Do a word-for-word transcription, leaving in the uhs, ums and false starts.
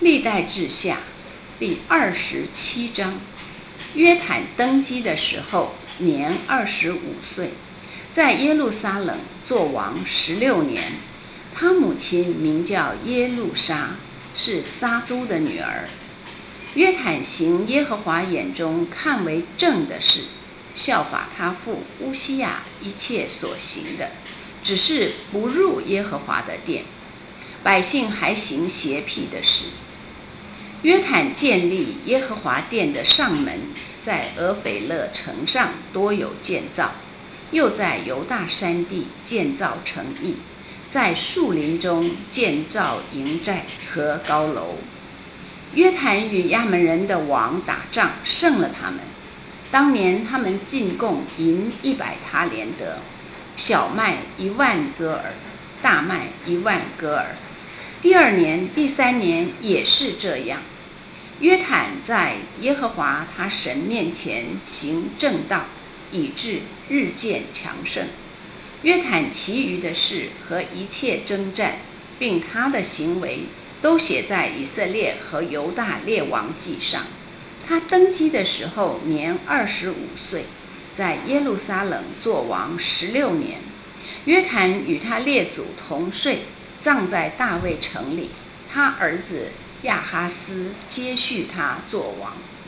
历代志下第二十七章，约坦登基的时候年二十五岁，在耶路撒冷作王十六年。他母亲名叫耶路沙，是撒都的女儿。约坦行耶和华眼中看为正的事，效法他父乌西雅一切所行的，只是不入耶和华的殿。百姓还行邪僻的事。约坦建立耶和华殿的上门，在俄斐勒城上多有建造，又在犹大山地建造城邑，在树林中建造营寨和高楼。约坦与亚门人的王打仗，胜了他们。当年他们进贡银一百塔连得，小麦一万戈尔，大麦一万戈尔。第二年、第三年也是这样。约坦在耶和华他神面前行正道，以致日渐强盛。约坦其余的事和一切征战，并他的行为，都写在以色列和犹大列王记上。他登基的时候年二十五岁，在耶路撒冷作王十六年。约坦与他列祖同睡，葬在大卫城里。他儿子亚哈斯接续他作王。